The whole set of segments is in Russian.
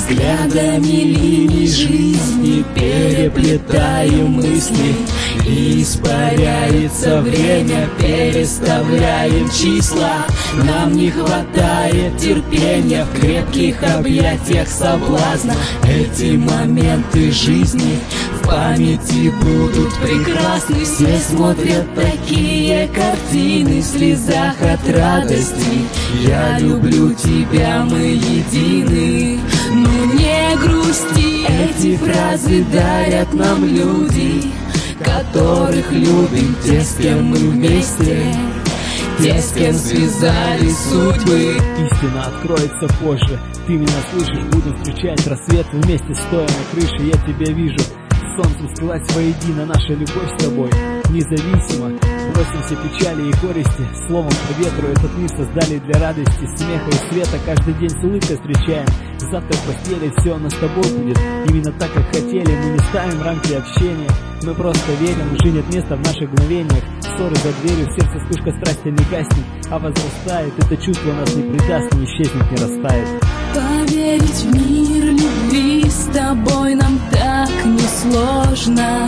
Взглядами линий жизни переплетаем мысли, и испаряется время, переставляем числа. Нам не хватает терпения в крепких объятиях соблазна. Эти моменты жизни в памяти будут прекрасны. Все смотрят такие картины в слезах от радости. Я люблю тебя, мы едины, ну не грусти. Эти фразы дарят нам люди, которых любим, те, с кем мы вместе, те, с кем связали судьбы. Истина откроется позже, ты меня слышишь, будем встречать рассвет вместе, стоя на крыше, я тебя вижу. Солнцем сплылась воедино наша любовь с тобой, независимо. Бросимся печали и горести, словом по ветру этот мир создали для радости, смеха и света. Каждый день с улыбкой встречаем, завтра в постели все у нас с тобой будет именно так, как хотели. Мы не ставим рамки общения, мы просто верим, уже нет места в наших мгновениях. Ссоры за дверью, в сердце вспышка страсти не гаснет, а возрастает это чувство, нас не предаст, не исчезнет, не растает. Поверить в мир любви с тобой нам так несложно.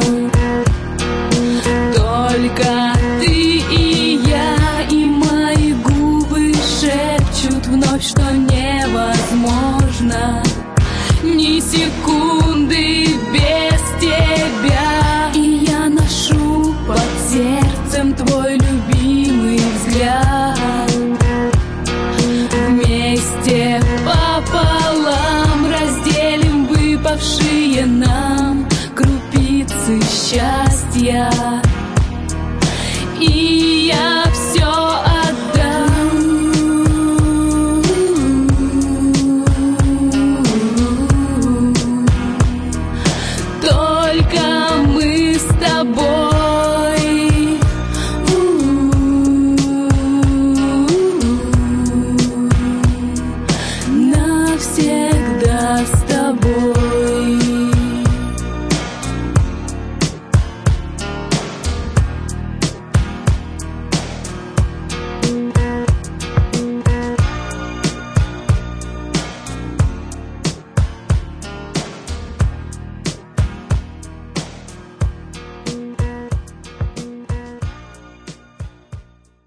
Только ты и я, и мои губы шепчут вновь, что невозможно ни секунды